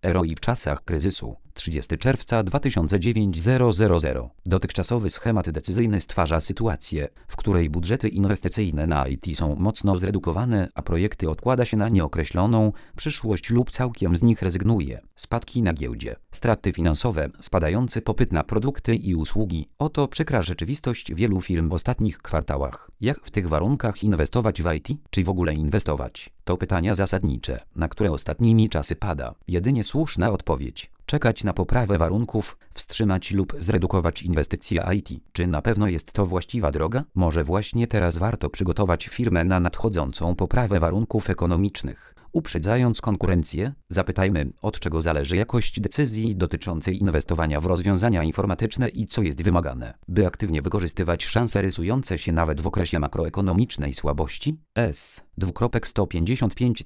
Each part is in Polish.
ROI w czasach kryzysu. 30 czerwca 2009 000. Dotychczasowy schemat decyzyjny stwarza sytuację, w której budżety inwestycyjne na IT są mocno zredukowane, a projekty odkłada się na nieokreśloną przyszłość lub całkiem z nich rezygnuje. Spadki na giełdzie, straty finansowe, spadający popyt na produkty i usługi. Oto przykra rzeczywistość wielu firm w ostatnich kwartałach. Jak w tych warunkach inwestować w IT? Czy w ogóle inwestować? To pytania zasadnicze, na które ostatnimi czasy pada jedynie słuszna odpowiedź. Czekać na poprawę warunków, wstrzymać lub zredukować inwestycje IT. Czy na pewno jest to właściwa droga? Może właśnie teraz warto przygotować firmę na nadchodzącą poprawę warunków ekonomicznych. Uprzedzając konkurencję, zapytajmy, od czego zależy jakość decyzji dotyczącej inwestowania w rozwiązania informatyczne i co jest wymagane, by aktywnie wykorzystywać szanse rysujące się nawet w okresie makroekonomicznej słabości. 155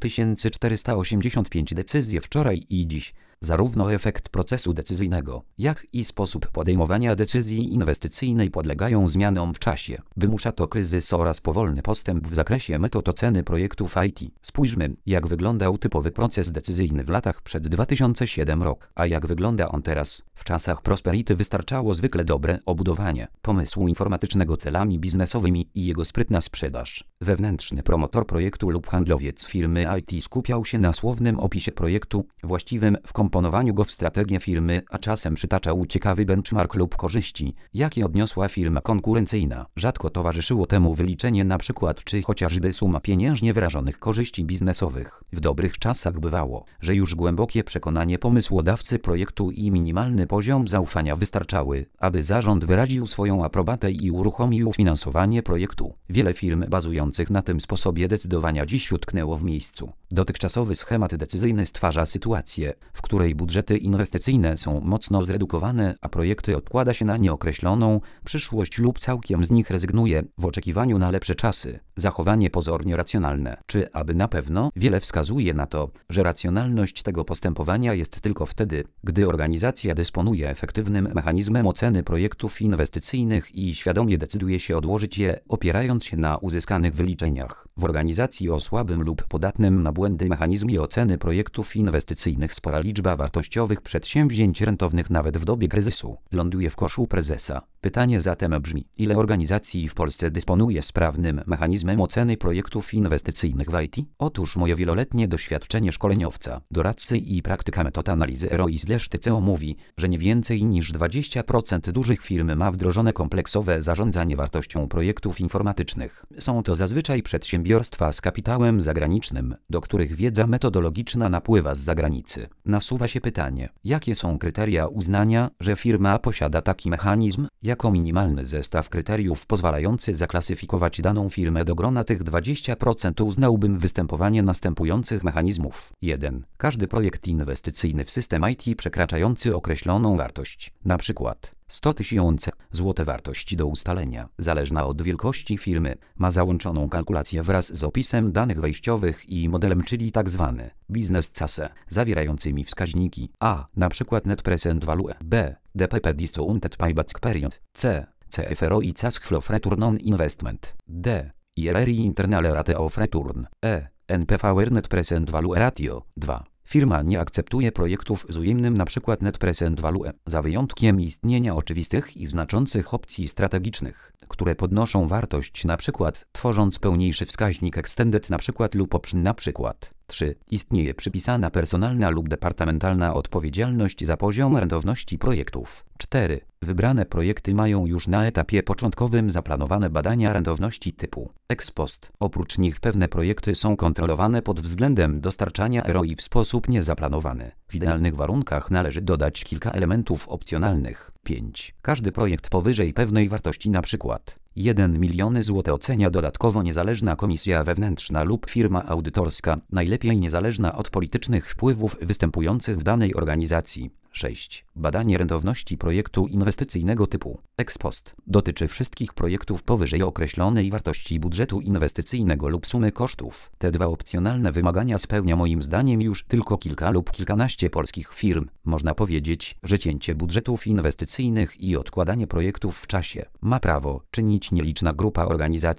485 decyzje wczoraj i dziś. Zarówno efekt procesu decyzyjnego, jak i sposób podejmowania decyzji inwestycyjnej podlegają zmianom w czasie. Wymusza to kryzys oraz powolny postęp w zakresie metod oceny projektów IT. Spójrzmy, jak wyglądał typowy proces decyzyjny w latach przed 2007 rok, a jak wygląda on teraz. W czasach prosperity wystarczało zwykle dobre obudowanie pomysłu informatycznego celami biznesowymi i jego sprytna sprzedaż. Wewnętrzny promotor projektu lub handlowiec firmy IT skupiał się na słownym opisie projektu, właściwym wkomponowaniu go w strategię firmy, a czasem przytaczał ciekawy benchmark lub korzyści, jakie odniosła firma konkurencyjna. Rzadko towarzyszyło temu wyliczenie np. czy chociażby suma pieniężnie wyrażonych korzyści biznesowych. W dobrych czasach bywało, że już głębokie przekonanie pomysłodawcy projektu i minimalny poziom zaufania wystarczały, aby zarząd wyraził swoją aprobatę i uruchomił finansowanie projektu. Wiele firm bazujących na tym sposobie decydowania dziś utknęło w miejscu. Dotychczasowy schemat decyzyjny stwarza sytuację, w której budżety inwestycyjne są mocno zredukowane, a projekty odkłada się na nieokreśloną przyszłość lub całkiem z nich rezygnuje w oczekiwaniu na lepsze czasy. Zachowanie pozornie racjonalne. Czy aby na pewno? Wiele wskazuje na to, że racjonalność tego postępowania jest tylko wtedy, gdy organizacja dysponuje efektywnym mechanizmem oceny projektów inwestycyjnych i świadomie decyduje się odłożyć je, opierając się na uzyskanych wyliczeniach. W organizacji o słabym lub podatnym na błędy mechanizmie oceny projektów inwestycyjnych spora liczba wartościowych przedsięwzięć rentownych nawet w dobie kryzysu ląduje w koszu prezesa. Pytanie zatem brzmi, ile organizacji w Polsce dysponuje sprawnym mechanizmem oceny projektów inwestycyjnych w IT? Otóż moje wieloletnie doświadczenie szkoleniowca, doradcy i praktyka metod analizy ROI/TCO mówi, że nie więcej niż 20% dużych firm ma wdrożone kompleksowe zarządzanie wartością projektów informatycznych. Są to zazwyczaj przedsiębiorstwa z kapitałem zagranicznym, do których wiedza metodologiczna napływa z zagranicy. Nasuwa się pytanie, jakie są kryteria uznania, że firma posiada taki mechanizm? Jako minimalny zestaw kryteriów pozwalający zaklasyfikować daną firmę do grona tych 20% uznałbym występowanie następujących mechanizmów. 1. Każdy projekt inwestycyjny w system IT przekraczający określoną wartość, np. 100 000 zł wartość do ustalenia, zależna od wielkości firmy, ma załączoną kalkulację wraz z opisem danych wejściowych i modelem, czyli tzw. Business Case, zawierającymi wskaźniki a. np. Net Present Value, b. DPP Discounted Payback Period, c. CFRO i Cash Flow Return on Investment, d. IRR i Internal Rate of Return, e. NPV Net Present Value Ratio, 2. Firma nie akceptuje projektów z ujemnym np. Net Present Value, za wyjątkiem istnienia oczywistych i znaczących opcji strategicznych, które podnoszą wartość np. tworząc pełniejszy wskaźnik Extended np. lub Option np. 3. Istnieje przypisana personalna lub departamentalna odpowiedzialność za poziom rentowności projektów. 4. Wybrane projekty mają już na etapie początkowym zaplanowane badania rentowności typu ex post. Oprócz nich pewne projekty są kontrolowane pod względem dostarczania ROI w sposób niezaplanowany. W idealnych warunkach należy dodać kilka elementów opcjonalnych. 5. Każdy projekt powyżej pewnej wartości np. 1 milion zł ocenia dodatkowo niezależna komisja wewnętrzna lub firma audytorska, najlepiej niezależna od politycznych wpływów występujących w danej organizacji. 6. Badanie rentowności projektu inwestycyjnego typu ex post dotyczy wszystkich projektów powyżej określonej wartości budżetu inwestycyjnego lub sumy kosztów. Te dwa opcjonalne wymagania spełnia moim zdaniem już tylko kilka lub kilkanaście polskich firm. Można powiedzieć, że cięcie budżetów inwestycyjnych i odkładanie projektów w czasie ma prawo czynić nieliczna grupa organizacji.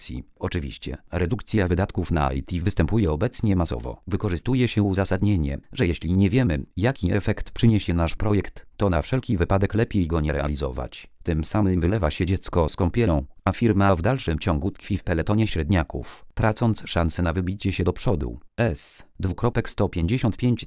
Oczywiście, redukcja wydatków na IT występuje obecnie masowo. Wykorzystuje się uzasadnienie, że jeśli nie wiemy, jaki efekt przyniesie nasz projekt, to na wszelki wypadek lepiej go nie realizować. Tym samym wylewa się dziecko z kąpielą, a firma w dalszym ciągu tkwi w peletonie średniaków, tracąc szansę na wybicie się do przodu. S.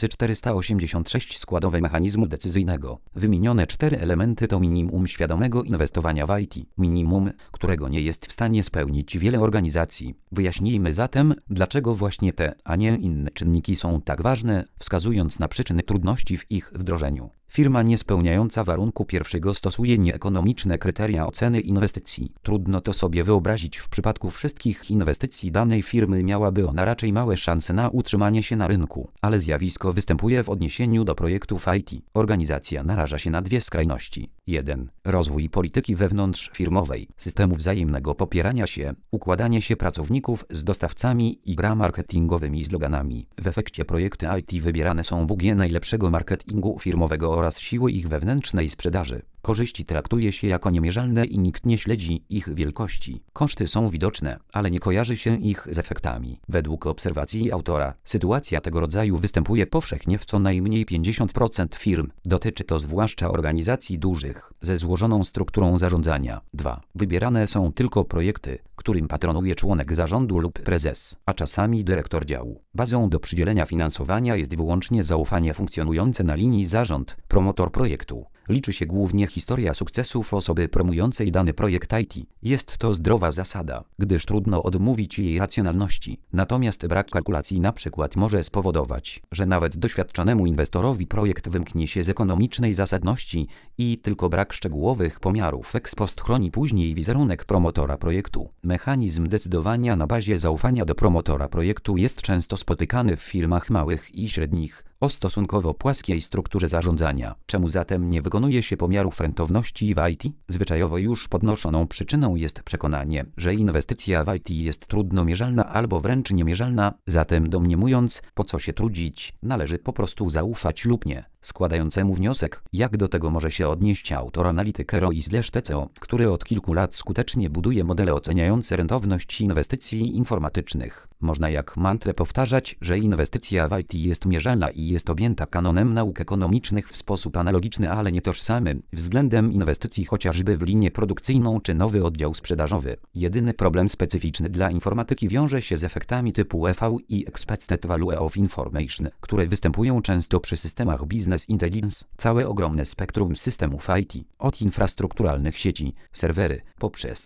155 486 składowe mechanizmu decyzyjnego. Wymienione 4 elementy to minimum świadomego inwestowania w IT. Minimum, którego nie jest w stanie spełnić wiele organizacji. Wyjaśnijmy zatem, dlaczego właśnie te, a nie inne czynniki są tak ważne, wskazując na przyczyny trudności w ich wdrożeniu. Firma niespełniająca warunku pierwszego stosuje nieekonomiczne kryteria oceny inwestycji. Trudno to sobie wyobrazić w przypadku wszystkich inwestycji danej firmy miałaby ona raczej małe szanse na utrzymanie się na rynku. Ale zjawisko występuje w odniesieniu do projektów IT. Organizacja naraża się na dwie skrajności. 1. Rozwój polityki wewnątrzfirmowej, systemu wzajemnego popierania się, układanie się pracowników z dostawcami i gra marketingowymi sloganami. W efekcie projekty IT wybierane są w UG najlepszego marketingu firmowego oraz siły ich wewnętrznej sprzedaży. Korzyści traktuje się jako niemierzalne i nikt nie śledzi ich wielkości. Koszty są widoczne, ale nie kojarzy się ich z efektami. Według obserwacji autora, sytuacja tego rodzaju występuje powszechnie w co najmniej 50% firm. Dotyczy to zwłaszcza organizacji dużych, ze złożoną strukturą zarządzania. 2. Wybierane są tylko projekty, którym patronuje członek zarządu lub prezes, a czasami dyrektor działu. Bazą do przydzielenia finansowania jest wyłącznie zaufanie funkcjonujące na linii zarząd, promotor projektu. Liczy się głównie historia sukcesów osoby promującej dany projekt IT. Jest to zdrowa zasada, gdyż trudno odmówić jej racjonalności. Natomiast brak kalkulacji na przykład może spowodować, że nawet doświadczonemu inwestorowi projekt wymknie się z ekonomicznej zasadności i tylko brak szczegółowych pomiarów ex post chroni później wizerunek promotora projektu. Mechanizm decydowania na bazie zaufania do promotora projektu jest często spotykany w firmach małych i średnich o stosunkowo płaskiej strukturze zarządzania. Czemu zatem nie wykonuje się pomiarów rentowności w IT? Zwyczajowo już podnoszoną przyczyną jest przekonanie, że inwestycja w IT jest trudno mierzalna albo wręcz niemierzalna, zatem domniemując, po co się trudzić, należy po prostu zaufać lub nie. Składającemu wniosek, jak do tego może się odnieść autor analityk ROI/TCO, który od kilku lat skutecznie buduje modele oceniające rentowność inwestycji informatycznych. Można jak mantrę powtarzać, że inwestycja w IT jest mierzalna i jest objęta kanonem nauk ekonomicznych w sposób analogiczny, ale nietożsamy względem inwestycji chociażby w linię produkcyjną czy nowy oddział sprzedażowy. Jedyny problem specyficzny dla informatyki wiąże się z efektami typu EV i Expected Value of Information, które występują często przy systemach Business Intelligence. Całe ogromne spektrum systemów IT, od infrastrukturalnych sieci, serwery, poprzez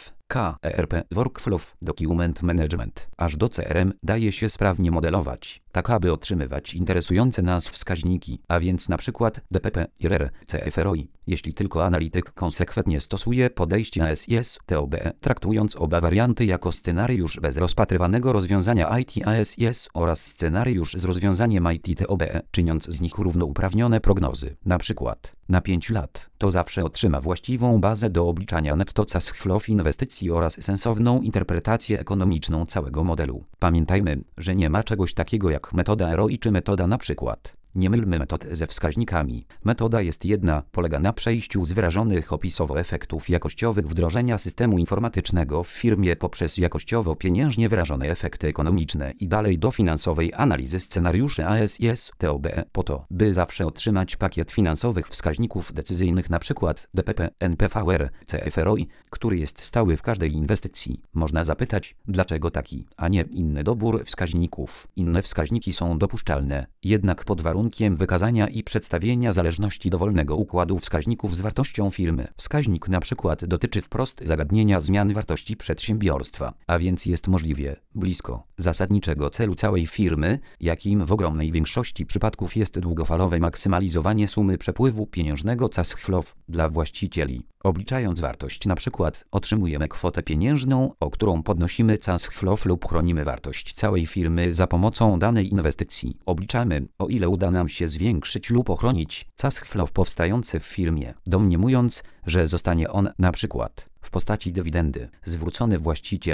ERP, Workflow, Document Management, aż do CRM daje się sprawnie modelować, tak aby otrzymywać interesujące nas wskaźniki, a więc np. DPP, IRR, CFROI, jeśli tylko analityk konsekwentnie stosuje podejście ASIS, TOBE, traktując oba warianty jako scenariusz bez rozpatrywanego rozwiązania IT ASIS oraz scenariusz z rozwiązaniem IT TOBE, czyniąc z nich równouprawnione prognozy, np. na 5 lat, to zawsze otrzyma właściwą bazę do obliczania netto cash flow inwestycji oraz sensowną interpretację ekonomiczną całego modelu. Pamiętajmy, że nie ma czegoś takiego jak metoda ROI czy metoda na przykład. Nie mylmy metod ze wskaźnikami. Metoda jest jedna, polega na przejściu z wyrażonych opisowo efektów jakościowych wdrożenia systemu informatycznego w firmie poprzez jakościowo pieniężnie wyrażone efekty ekonomiczne i dalej do finansowej analizy scenariuszy ASIS, TOBE, po to, by zawsze otrzymać pakiet finansowych wskaźników decyzyjnych np. DPP, NPVR, CFROI, który jest stały w każdej inwestycji. Można zapytać, dlaczego taki, a nie inny dobór wskaźników. Inne wskaźniki są dopuszczalne, jednak pod warunkiem wykazania i przedstawienia zależności dowolnego układu wskaźników z wartością firmy. Wskaźnik na przykład dotyczy wprost zagadnienia zmiany wartości przedsiębiorstwa, a więc jest możliwie blisko zasadniczego celu całej firmy, jakim w ogromnej większości przypadków jest długofalowe maksymalizowanie sumy przepływu pieniężnego cash flow dla właścicieli. Obliczając wartość na przykład otrzymujemy kwotę pieniężną, o którą podnosimy cash flow lub chronimy wartość całej firmy za pomocą danej inwestycji. Obliczamy, o ile uda nam się zwiększyć lub ochronić cash flow powstający w firmie, domniemując, że zostanie on na przykład w postaci dywidendy zwrócony właścicielom.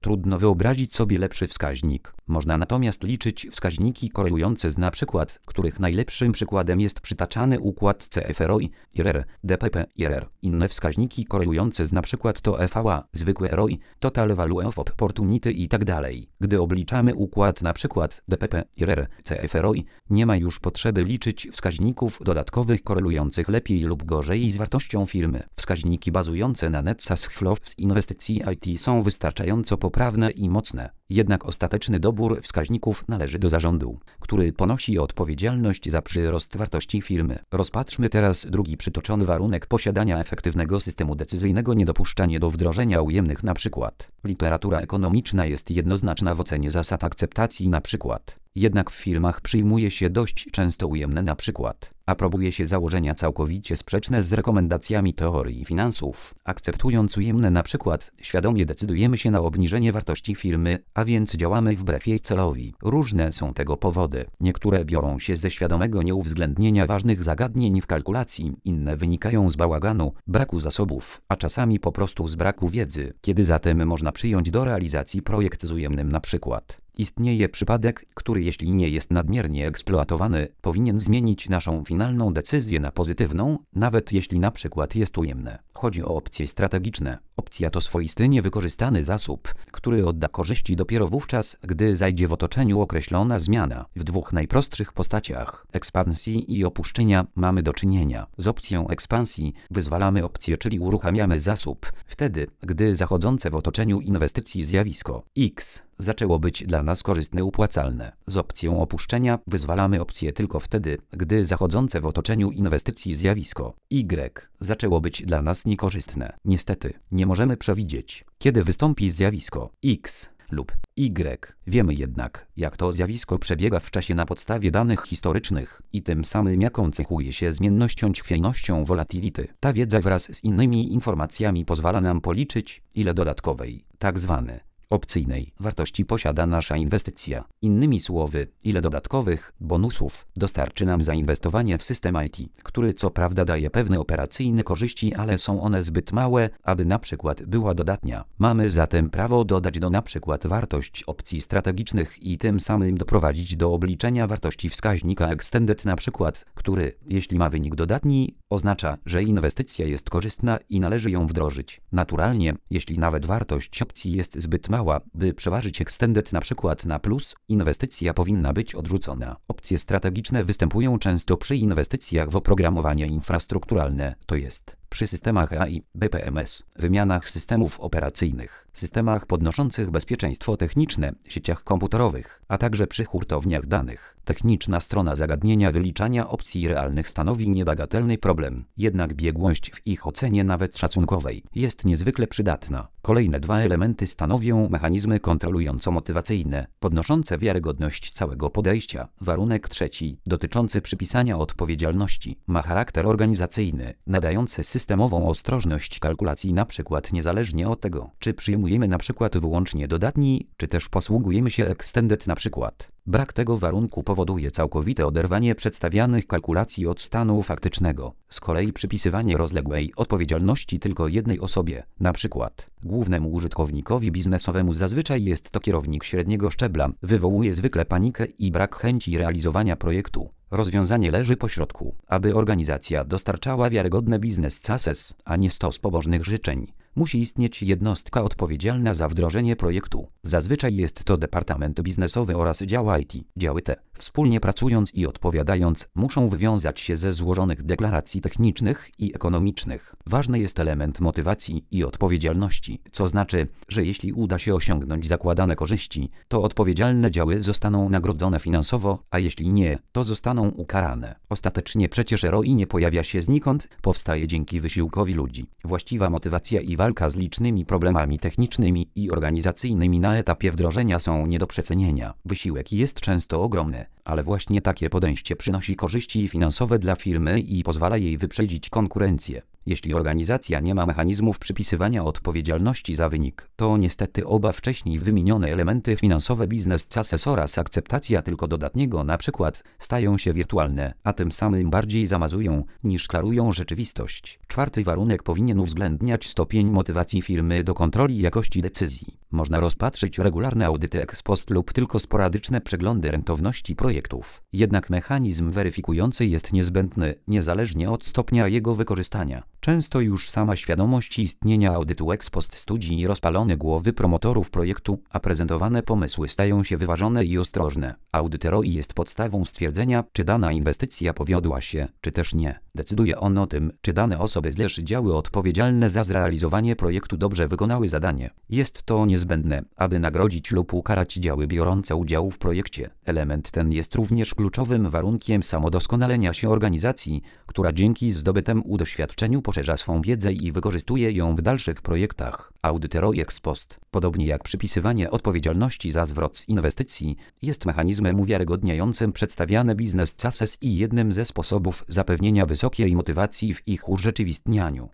Trudno wyobrazić sobie lepszy wskaźnik. Można natomiast liczyć wskaźniki korelujące z np. których najlepszym przykładem jest przytaczany układ CFROI, IRR, DPP, IRR. Inne wskaźniki korelujące z np. to EVA, zwykłe ROI, Total Value of Opportunity itd. Gdy obliczamy układ np. DPP, IRR, CFROI, nie ma już potrzeby liczyć wskaźników dodatkowych korelujących lepiej lub gorzej z wartością firmy. Wskaźniki bazujące na net cash flow z inwestycji IT są wystarczająco poprawne i mocne. Jednak ostateczny dobór wskaźników należy do zarządu, który ponosi odpowiedzialność za przyrost wartości firmy. Rozpatrzmy teraz drugi przytoczony warunek posiadania efektywnego systemu decyzyjnego: niedopuszczanie do wdrożenia ujemnych np. Literatura ekonomiczna jest jednoznaczna w ocenie zasad akceptacji np. Jednak w firmach przyjmuje się dość często ujemne np. Aprobuje się założenia całkowicie sprzeczne z rekomendacjami teorii finansów. Akceptując ujemne np. świadomie decydujemy się na obniżenie wartości firmy, a więc działamy wbrew jej celowi. Różne są tego powody. Niektóre biorą się ze świadomego nieuwzględnienia ważnych zagadnień w kalkulacji, inne wynikają z bałaganu, braku zasobów, a czasami po prostu z braku wiedzy. Kiedy zatem można przyjąć do realizacji projekt z ujemnym np.? Istnieje przypadek, który jeśli nie jest nadmiernie eksploatowany, powinien zmienić naszą finalną decyzję na pozytywną, nawet jeśli np. jest ujemne. Chodzi o opcje strategiczne. Opcja to swoisty niewykorzystany zasób, który odda korzyści dopiero wówczas, gdy zajdzie w otoczeniu określona zmiana. W dwóch najprostszych postaciach, ekspansji i opuszczenia, mamy do czynienia. Z opcją ekspansji wyzwalamy opcję, czyli uruchamiamy zasób, wtedy, gdy zachodzące w otoczeniu inwestycji zjawisko X zaczęło być dla nas korzystne, opłacalne. Z opcją opuszczenia wyzwalamy opcję tylko wtedy, gdy zachodzące w otoczeniu inwestycji zjawisko Y zaczęło być dla nas niekorzystne. Niestety, nie możemy przewidzieć, kiedy wystąpi zjawisko X lub Y. Wiemy jednak, jak to zjawisko przebiega w czasie na podstawie danych historycznych i tym samym jaką cechuje się zmiennością, chwiejnością, volatility. Ta wiedza wraz z innymi informacjami pozwala nam policzyć, ile dodatkowej, tzw. opcyjnej wartości posiada nasza inwestycja. Innymi słowy, ile dodatkowych bonusów dostarczy nam zainwestowanie w system IT, który co prawda daje pewne operacyjne korzyści, ale są one zbyt małe, aby na przykład była dodatnia. Mamy zatem prawo dodać do na przykład wartość opcji strategicznych i tym samym doprowadzić do obliczenia wartości wskaźnika extended na przykład, który, jeśli ma wynik dodatni, oznacza, że inwestycja jest korzystna i należy ją wdrożyć. Naturalnie, jeśli nawet wartość opcji jest zbyt mała, by przeważyć extended na przykład na plus, inwestycja powinna być odrzucona. Opcje strategiczne występują często przy inwestycjach w oprogramowanie infrastrukturalne, to jest przy systemach AI, BPMS, wymianach systemów operacyjnych, systemach podnoszących bezpieczeństwo techniczne, sieciach komputerowych, a także przy hurtowniach danych. Techniczna strona zagadnienia wyliczania opcji realnych stanowi niebagatelny problem, jednak biegłość w ich ocenie nawet szacunkowej jest niezwykle przydatna. Kolejne dwa elementy stanowią mechanizmy kontrolująco-motywacyjne, podnoszące wiarygodność całego podejścia. Warunek trzeci, dotyczący przypisania odpowiedzialności, ma charakter organizacyjny, nadający systemową ostrożność kalkulacji np. niezależnie od tego, czy przyjmujemy np. wyłącznie dodatni, czy też posługujemy się extended np. Brak tego warunku powoduje całkowite oderwanie przedstawianych kalkulacji od stanu faktycznego. Z kolei przypisywanie rozległej odpowiedzialności tylko jednej osobie, np. głównemu użytkownikowi biznesowemu, zazwyczaj jest to kierownik średniego szczebla, wywołuje zwykle panikę i brak chęci realizowania projektu. Rozwiązanie leży pośrodku, aby organizacja dostarczała wiarygodne business cases, a nie stos pobożnych życzeń. Musi istnieć jednostka odpowiedzialna za wdrożenie projektu. Zazwyczaj jest to departament biznesowy oraz dział IT. Działy te, wspólnie pracując i odpowiadając, muszą wywiązać się ze złożonych deklaracji technicznych i ekonomicznych. Ważny jest element motywacji i odpowiedzialności, co znaczy, że jeśli uda się osiągnąć zakładane korzyści, to odpowiedzialne działy zostaną nagrodzone finansowo, a jeśli nie, to zostaną ukarane. Ostatecznie przecież ROI nie pojawia się znikąd, powstaje dzięki wysiłkowi ludzi. Właściwa motywacja i walka z licznymi problemami technicznymi i organizacyjnymi na etapie wdrożenia są nie do przecenienia. Wysiłek jest często ogromny, ale właśnie takie podejście przynosi korzyści finansowe dla firmy i pozwala jej wyprzedzić konkurencję. Jeśli organizacja nie ma mechanizmów przypisywania odpowiedzialności za wynik, to niestety oba wcześniej wymienione elementy finansowe business cases oraz akceptacja tylko dodatniego np. stają się wirtualne, a tym samym bardziej zamazują niż klarują rzeczywistość. Czwarty warunek powinien uwzględniać stopień motywacji firmy do kontroli jakości decyzji. Można rozpatrzyć regularne audyty ex post lub tylko sporadyczne przeglądy rentowności projektów. Jednak mechanizm weryfikujący jest niezbędny, niezależnie od stopnia jego wykorzystania. Często już sama świadomość istnienia audytu ex post studzi rozpalone głowy promotorów projektu, a prezentowane pomysły stają się wyważone i ostrożne. Audyt ROI jest podstawą stwierdzenia, czy dana inwestycja powiodła się, czy też nie. Decyduje on o tym, czy dane osoby / działy odpowiedzialne za zrealizowanie projektu dobrze wykonały zadanie. Jest to niezbędne, aby nagrodzić lub ukarać działy biorące udział w projekcie. Element ten jest również kluczowym warunkiem samodoskonalenia się organizacji, która dzięki zdobytemu doświadczeniu poszerza swą wiedzę i wykorzystuje ją w dalszych projektach. Audyt ROI ex post, podobnie jak przypisywanie odpowiedzialności za zwrot z inwestycji, jest mechanizmem uwiarygodniającym przedstawiane business cases i jednym ze sposobów zapewnienia wysokiej motywacji w ich urzeczywistnianiu.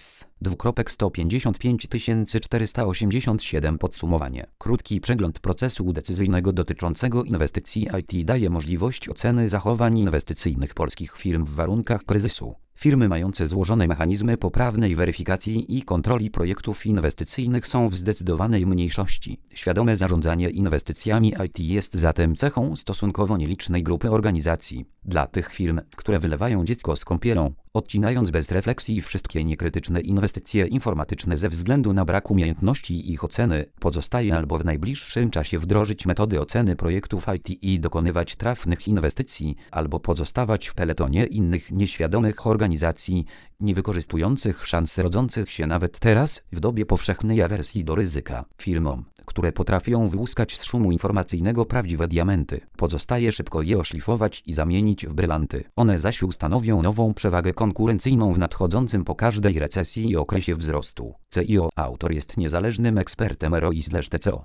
S:155 487 Podsumowanie. Krótki przegląd procesu decyzyjnego dotyczącego inwestycji IT daje możliwość oceny zachowań inwestycyjnych polskich firm w warunkach kryzysu. Firmy mające złożone mechanizmy poprawnej weryfikacji i kontroli projektów inwestycyjnych są w zdecydowanej mniejszości. Świadome zarządzanie inwestycjami IT jest zatem cechą stosunkowo nielicznej grupy organizacji. Dla tych firm, które wylewają dziecko z kąpielą, odcinając bez refleksji wszystkie niekrytyczne inwestycje informatyczne ze względu na brak umiejętności ich oceny, pozostaje albo w najbliższym czasie wdrożyć metody oceny projektów IT i dokonywać trafnych inwestycji, albo pozostawać w peletonie innych nieświadomych organizacji, nie wykorzystujących szans rodzących się nawet teraz, w dobie powszechnej awersji do ryzyka. Firmom, które potrafią wyłuskać z szumu informacyjnego prawdziwe diamenty, pozostaje szybko je oszlifować i zamienić w brylanty. One zaś stanowią nową przewagę konkurencyjną w nadchodzącym po każdej recesji i okresie wzrostu. CIO. Autor jest niezależnym ekspertem ROI/TCO.